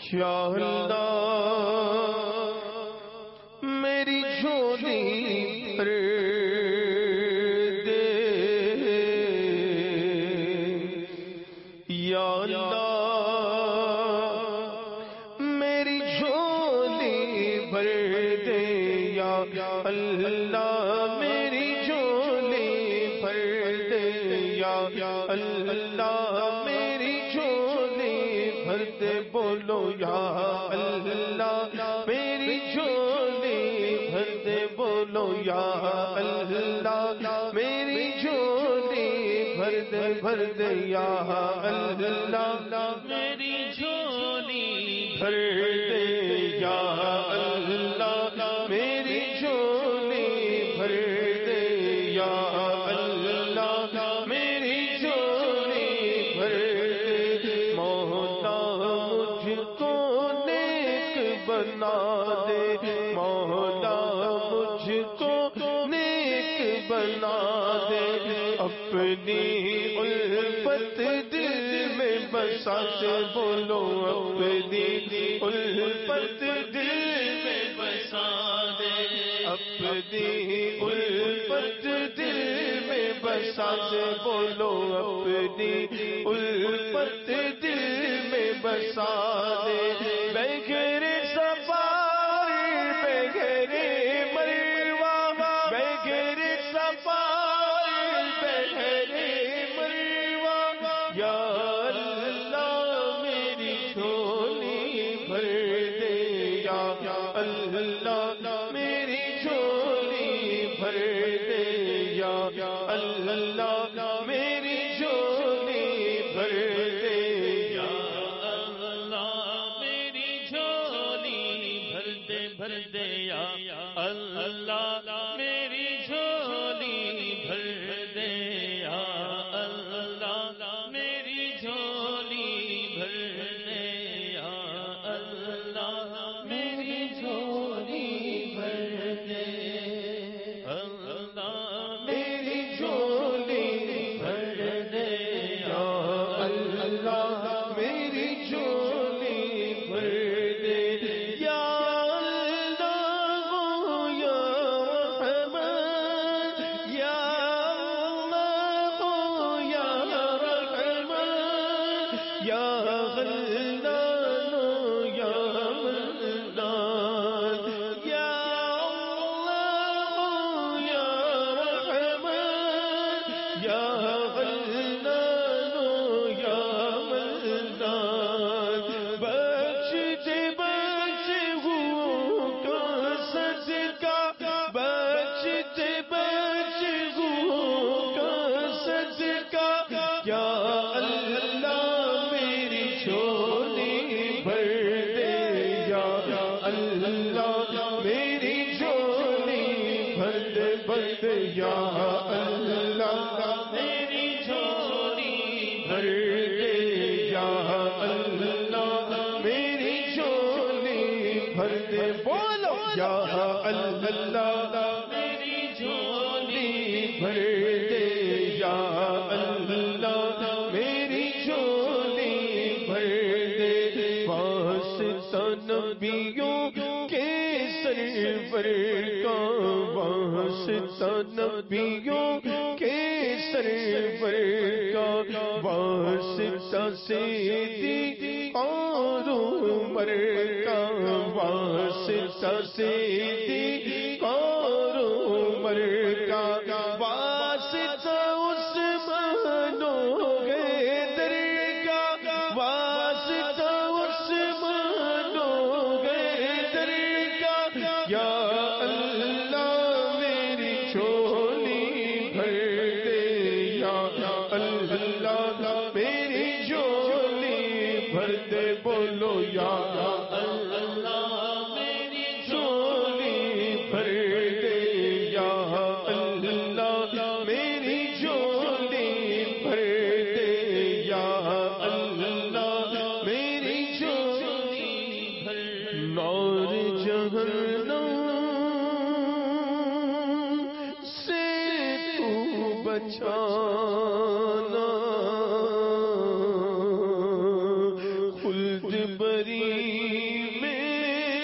یا اللہ میری جھولی بھر دے، یا اللہ میری جھولی بھر دے، یا اللہ میری جھولی بھر دے، یا اللہ میری جھولی بھر دے، بولو یا اللہ میری جھولی بھر دے، بولو یا اللہ میری جھولی بھر دے، بھر دے یا اللہ میری جھولی بھر دے، یا اللہ میری جھولی بھر دے، یا اللہ میری جھولی بھر دے، مولا مجھ کو نیک بنا دے، مولا مجھ کو نیک بنا دے، اپنی الفت دل میں بسا دے، بولو اپنی الفت دل میں بسا دے، اپنی الفت دل میں بسا دے، بولو اپنی الفت دل میں بسا دے، بغیر سفار بغیر مروہ، بغیر سفار بغیر مروہ، یا اللہ میری جھولی بھر دے، یا اللہ میری جھولی بھر دے، یا اللہ میری جھولی بھر دے، یا اللہ میری جھولی بھر دے، بھر دے یا اللہ میری جھولی بھر دے، یا اللہ میری جھولی بھر دے، یا اللہ میری جھولی بھر دے، اللہ میری جھولی بھر دے، یا اللہ میری جھولی بھر دے، یا اللہ یا رحمان، یا اللہ یا رحمان، یا غلان یا منان، یا اللہ یا رحمان، یا غلان یا منان، بخش دے بخش ہوں کا صدقہ، بخش دے بخش ہوں کا صدقہ، یا اللہ میری جھولی بھر دے، یا اللہ میری جھولی بھر دے، بھر دے یا اللہ میری جھولی بھر دے، یا اللہ میری جھولی بھر دے، بولو یا اللہ میری جھولی بھر دے، یا اللہ میری جھولی بھر دے، واسطہ نبیوں کے سرور کا، واسطہ نبیوں کے سرور کا، واسطہ سیدی اور عمر کا، واسطہ سیدی اور عمر کا، واسطہ عثمان و حیدر کا، واسطہ عثمان و حیدر کا، یا اللہ میری جھولی بھر دے، یا اللہ میری جھولی بھر دے، بولو یا اللہ میری جھولی بھر دے، یا اللہ میری جھولی بھر دے، یا اللہ میری جھولی بھر نار جہنم سے تو بچانا، خلد بری میں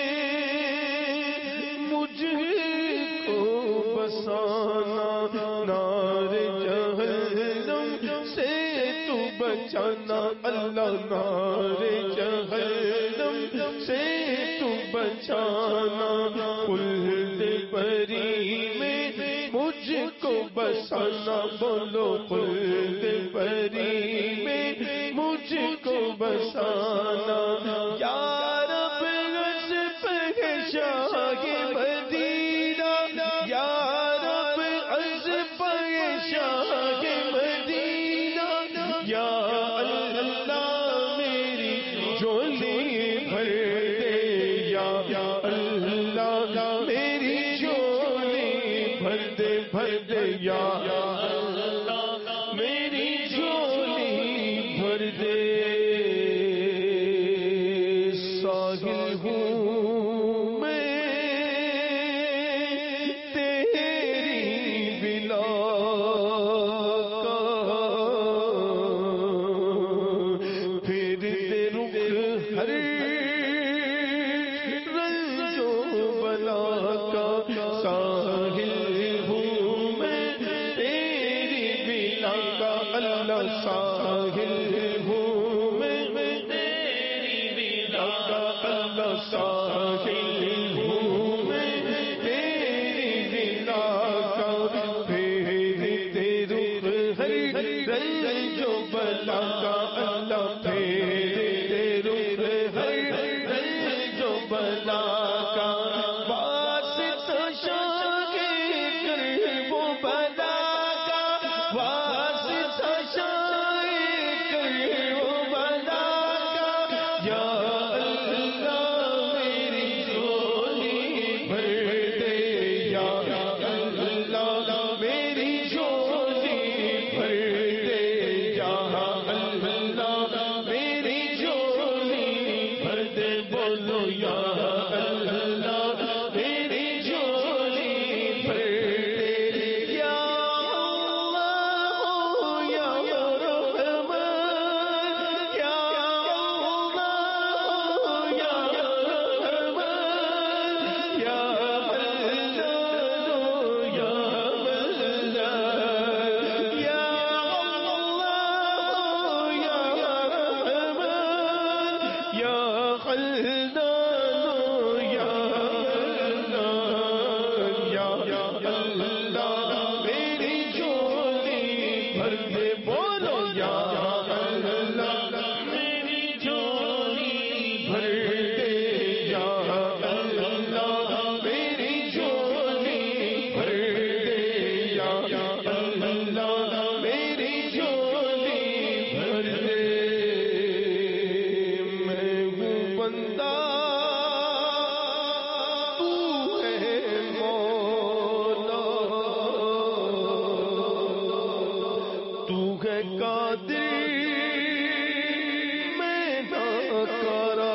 مجھ کو بسانا، نار جہنم سے تو بچانا اللہ، نار جہنم سے تو بچانا، خلد بری میں مجھ کو بسانا، بولو خلد بری میں مجھ کو بسانا، یا رب غصب ہے شاہ مدینہ، یا رب غصب ہے شاہ مدینہ، یا اللہ میری جھولی بھر دے، یا اللہ میری جھولی بھر دے، بھر دے، یا اللہ میری جھولی بھر دے۔ ساحل ہوں میں تیری بلا کا، پھر دے رخ ہر رنج و بلا کا، ساحل ہوں میں تیری بلا کا اللہ، ساحل ہوں میں تیری بلا کا اللہ، ساحل ہوں میں تیری بلا کا، پھر دے رخ ہر رنج و بلا کا اللہ، پھر دے رخ ہر رنج و بلا کا، واسطہ شاہ کرب و بلا کا، واسطہ شاہ کرب و بلا کا، یا اللہ میری جھولی بھر دے، یا اللہ میری جھولی بھر دے، یا اللہ میری جھولی بھر دے، بولو یا اللہ میری جھولی بھر دے، یا اللہ یا رحمان، یا اللہ یا رحمان، یا اللہ یا اللہ، یا اللہ یا رحمان، یا خلدان یا اللہ، یا اللہ میری جھولی بھر دے، بولو یا اللہ میری جھولی بھر دے، یا اللہ میری جھولی بھر دے، یا اللہ میری جھولی بھر دے۔ میں ہوں بندہ تو ہے مولا، تو ہے قادر میں ناکارا،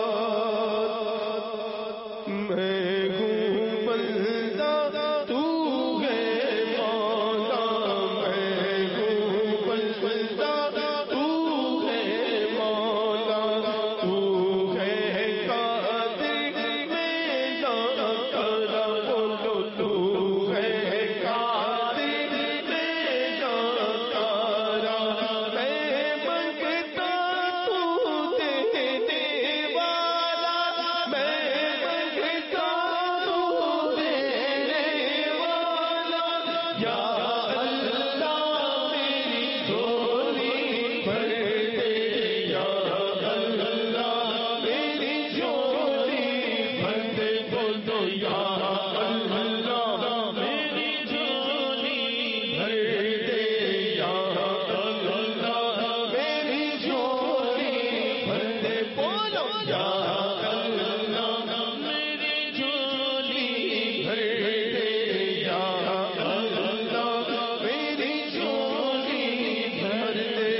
میں ہوں بندہ تو ہے مولا، میں ہوں بندہ تو ہے مولا، تو ہے قادر میں ناکارا، بولو تو ہے قادر میں ناکارا، میں منگتا تو دینے والا، میں منگتا تو دینے والا، یا اللہ میری جھولی بھر دے، یا اللہ میری جھولی بھر دے، بولو یا اللہ میری جھولی بھر دے، یا اللہ میری جھولی بھر دے، بولو یا اللہ میری جھولی بھر دے، یا اللہ میری جھولی بھر دے۔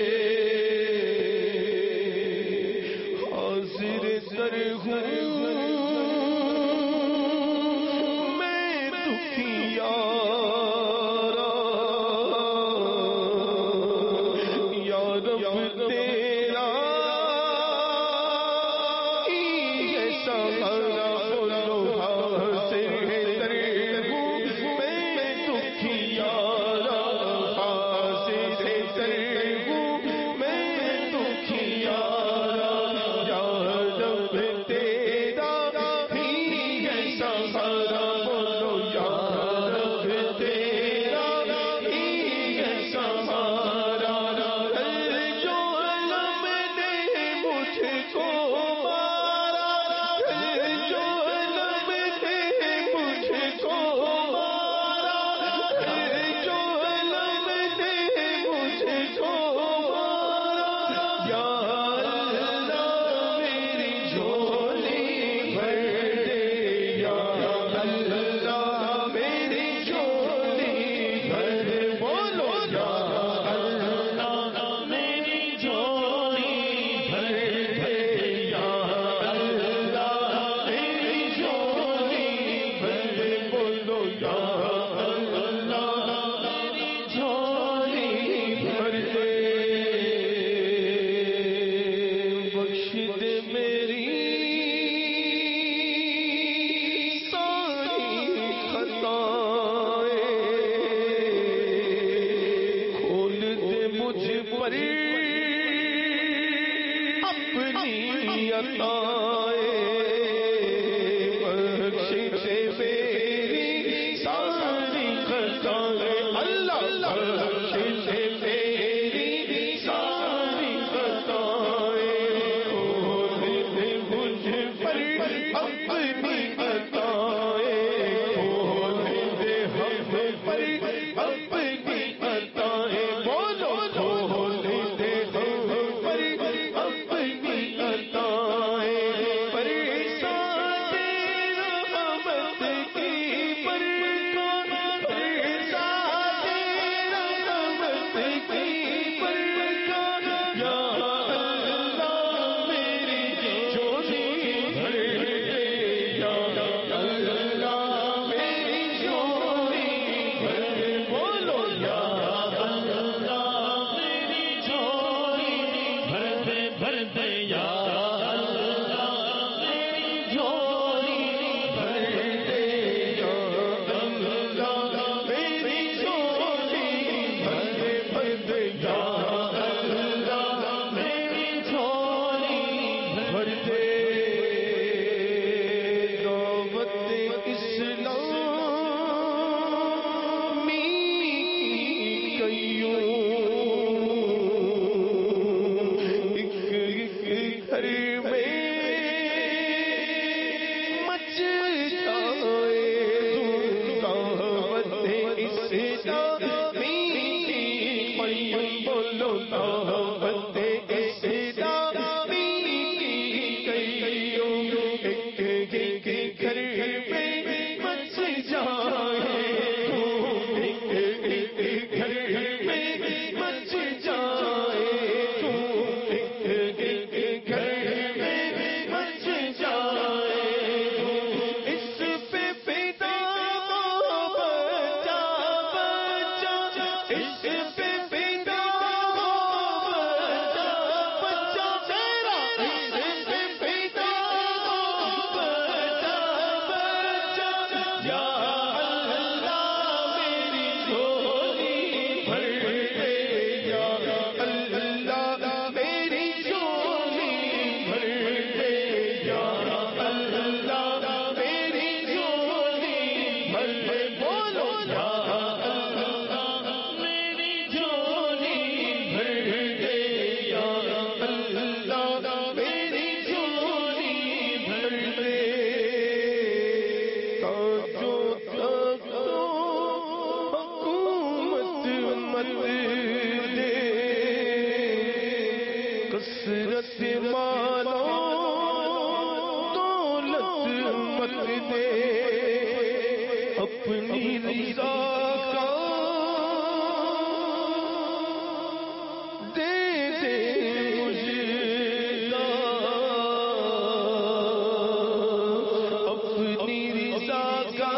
حاضر در ہوں میں دکھیارا، یا رب تیرا سہارا بولو حاصل تر ہوں میں دکھیارا حاصل تر ہوں میں دکھیارا یا رب تیرا ہی ہے سہارا بولو یا رب تیرا ہی ہے سہارا جو علم نے مجھ کو مارا جو علم نے مجھ کو مارا جو علم نے مجھ کو مارا یا اللہ میری جھولی بھر دے یا اللہ میری جھولی بھر دے بولو یا اللہ میری جھولی بھر دے یا اللہ میری جھولی بھر دے بولو یا اللہ میری جھولی بھر دے بخش دے میری ساری خطائیں کھول دے مجھ پر اپنی عطائیں بخش دے میری ساری خطائیں اللہ بخش دے میری ساری خطائیں کھول دے مجھ پر اپنی عطائیں کھول دے ہم پر اپنی عطائیں بولو کھول دے ہم پر اپنی عطائیں پریشان رحمت کی برکات پریشان رحمت کی برکات یا اللہ میری جھولی بھر دے یا اللہ میری جھولی بھر دے بولو یا اللہ میری جھولی بھر دے یا اللہ میری جھولی بھر دے یا اللہ میری جھولی بھر دے یا اللہ میری جھولی بھر دے دعوت اسلامی کئیوں ایک گھر میں مچ جائے دعوت اسلامی کئیوں بولو دعوت اسلامی کئیوں ایک گھر میں مچ جائے ایک گھر میں مچ جائے ایک گھر میں مچ جائے اس پہ پیدا بچہ بچہ اس پہ پیدا بچہ بچہ تیرا اس پہ پیدا بچہ بچہ یا اللہ میری جھولی بھر دے یا اللہ میری جھولی بھر دے یا اللہ میری جھولی بھر دے بولو یا اللہ میری جھولی بھر دے یا اللہ میری جھولی بھر دے تاجو تختو حکومت مت دے کثرت مالو دولت مت دے اپنی رضا کا دے دے مجھے اپنی رضا کا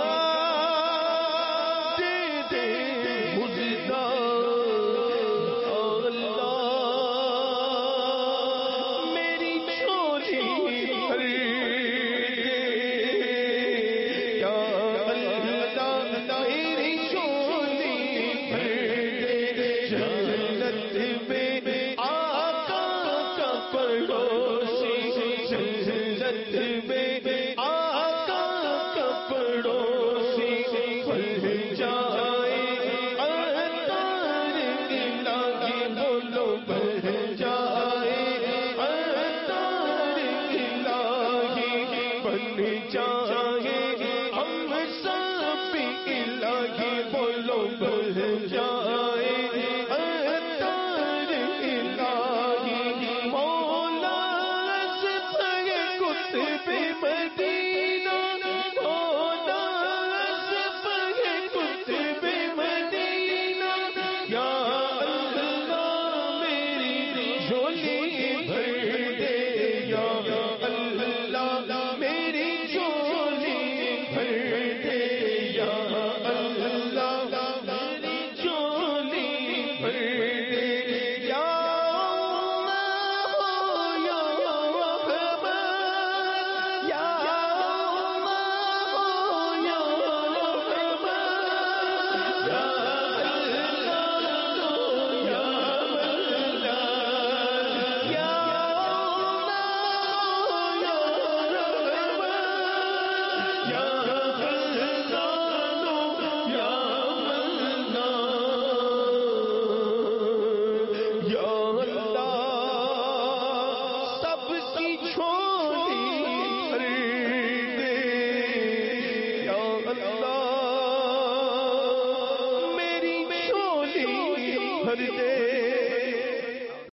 دے دے مجھے اللہ میری جھولی بھر جنت میں آقا کپڑوں سے بھر جائے عطار الہی بولو بھر جائے عطار الہی بن جائے ہم سب الہی بولو بھر جائے عطار الہی مولا سے قطب